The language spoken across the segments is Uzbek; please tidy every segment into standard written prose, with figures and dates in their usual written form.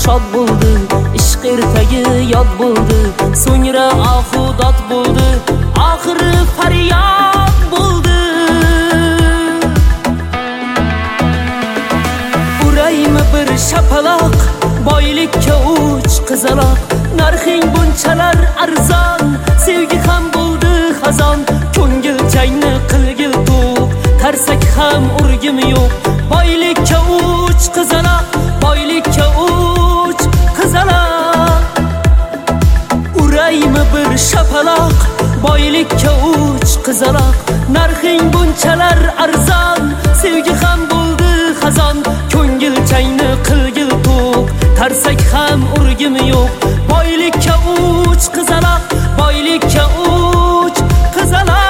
shod bo'ldi, ishq ertagi yod bo'ldi, so'ngra ahudot bo'ldi, oxiri faryod bo'ldi. Uraymi bir shapaloq, boylikka uch qizaloq, narxing bunchalar arzon, sevgi ham bo'ldi xazon, ko'ngil chayni qilgil to'q, tarsak ham urgim yo'q. Boylikka uch qizaloq, boylikka uch qizaloq. Uraymi bir shapaloq, boylikka uch qizaloq, narxing bunchalar arzon, sevgi ham bo'ldi xazon, ko'ngil chayni qilgil to'q, tarsak ham urgim yo'q. Boylikka uch qizaloq, boylikka uch qizaloq.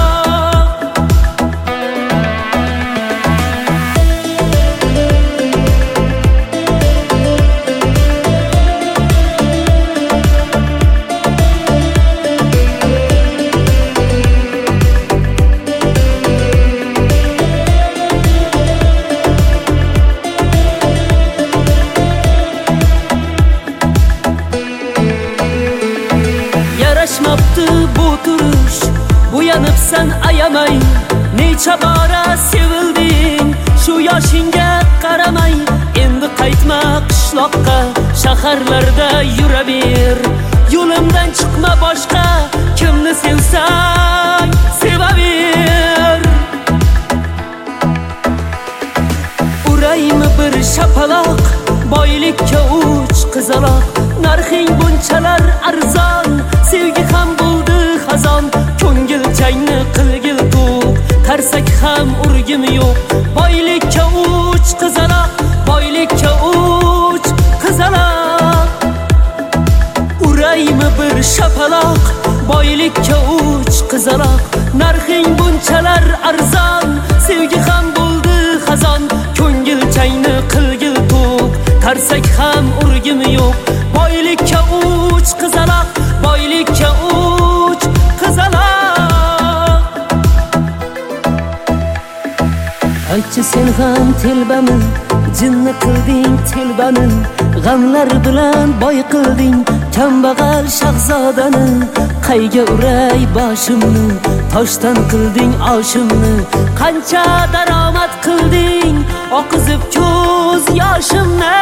Yarashmabdi bu turish, bo'yanibsan ayamay, necha bora sevilding, shu yoshingga qaramay, endi qaytma qishloqqa, shaharlarda yuraver, yo'limdan chiqma boshqa, kimni sevsang sevaver. Uraymi bir shapaloq, boylikka uch qizaloq, narxing bunchalar arzon, sevgi ham bo'ldi xazon, ko'ngil chayni qilgil to'q, tarsak ham urgim yo'q. Boylikka uch qizaloq, boylikka uch qizaloq. Uraymi bir shapaloq, boylikka uch qizaloq, narxing bunchalar arzon, sevgi ham bo'ldi xazon, ko'ngil chayni qilgil to'q, tarsak ham urgim yo'q. Boylikka uch qizaloq, boylikka uch qizaloq. Aytchi sen ham telbami, jinni qilding telbani, g'amlar bilan boy qilding kambag'al shahzodani. Qayga uray boshimni, toshdan qilding oshimni, qancha daromad qilding oqizib ko'z yoshimni.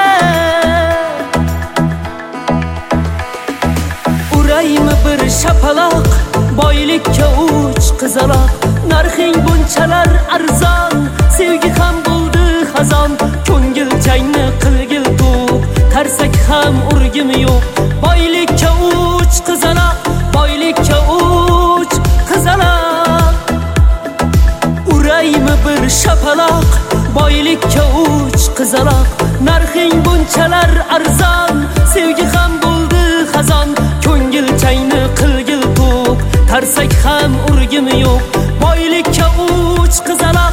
Uraymi bir shapaloq, boylikka uch qizaloq, narxing bunchalar arzon, sevgi ham bo'ldi xazon, ko'ngil chayni qilgil to'q, tarsak ham urgim yo'q. Boylikka uch qizaloq, boylikka uch qizaloq. Uraymi bir shapaloq, boylikka uch qizaloq, narxing bunchalar arzon, sevgi ham bo'ldi xazon, ko'ngil chayni qilgil to'q, tarsak ham urgim yo'q. Boylikka uch qizaloq.